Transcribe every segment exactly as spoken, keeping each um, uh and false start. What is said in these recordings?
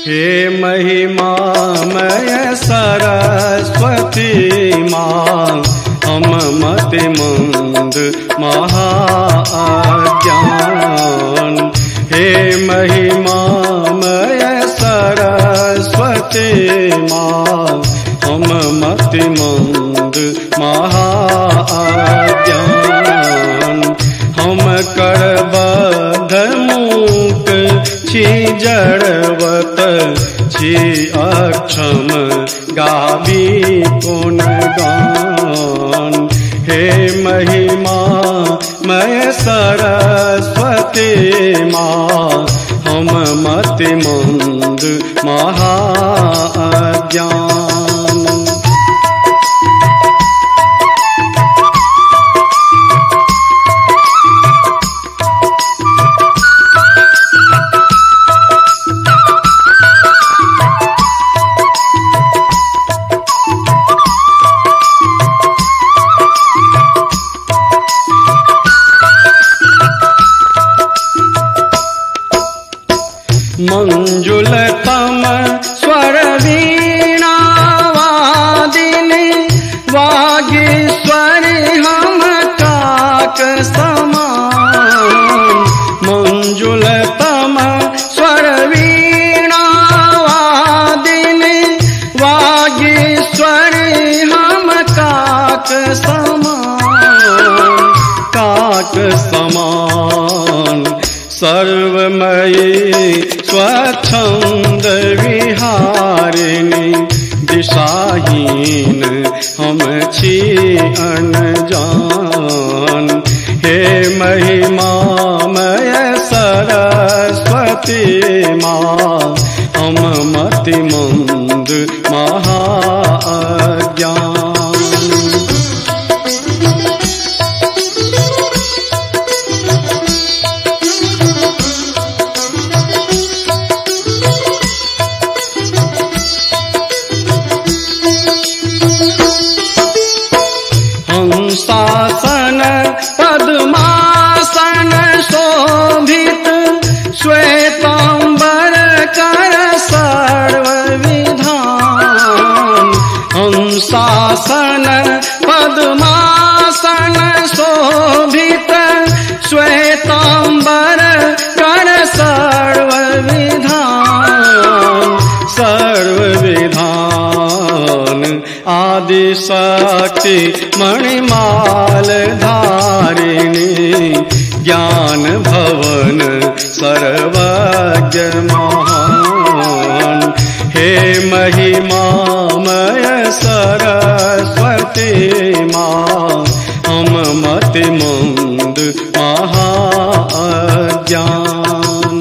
हे महिमामय सरस्वती माँ, हम मति मंद महाअज्ञान। हे महिमामय सरस्वती माँ, हम मति मंद महाअज्ञान। हम करबद्ध मूक छी जड़वत छी अक्षम गावी पुन गान। हे महिमा मय सरस्वती माँ, हम मति मंद महाअज्ञान। मंजुलतम स्वर वीणा वादिनी, वागीश्वरी हम काक समान। मंजुलतम स्वर वीणा वादिनी, वागीश्वरी हम काक समान। काक समान सर्वमयी स्वच्छंद विहारिणी, दिशाहीन हम छी अनजान। हे महिमामय सरस्वती माँ, हम मति मंद महाअज्ञान। हंसासन पद्मासन शोभित, श्वेतांबर कर सर्व विधान। हंसासन पद्मासन शोभित, श्वेतांबर कर सर्व विधान। सर्व विधान आदि शक्ति मणिमाल धारिणी, ज्ञान भवन सर्वज्ञ महान। हे महिमामय सरस्वती माँ, हम मति मंद महाअज्ञान।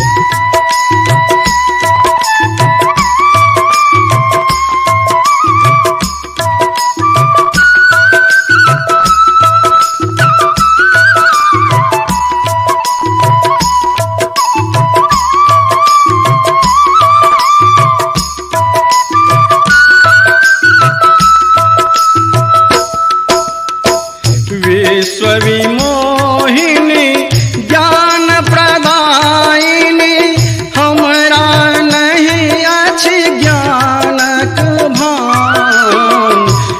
विश्वविमोहिनी ज्ञान प्रदायिनी, हमरा नहीं अछि ज्ञानक भान।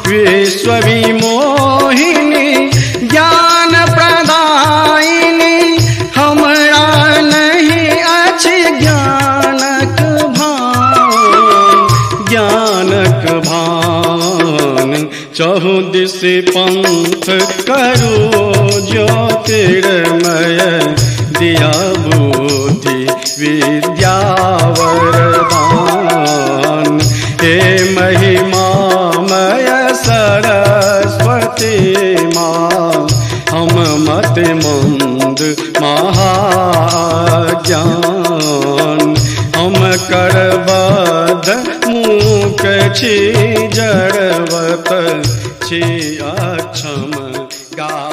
विश्वविमोहिनी ज्ञान प्रदायिनी, हमरा नहीं अछि ज्ञानक भान। ज्ञानक भान चहुदिश पंथ करो ज्योतिर्मय, दिया बुद्धि विद्या वरदान। हे महिमामय सरस्वती माँ, हम मति मंद महाअज्ञान। हम करबद्ध मूक छी जड़वत छी अक्षम गा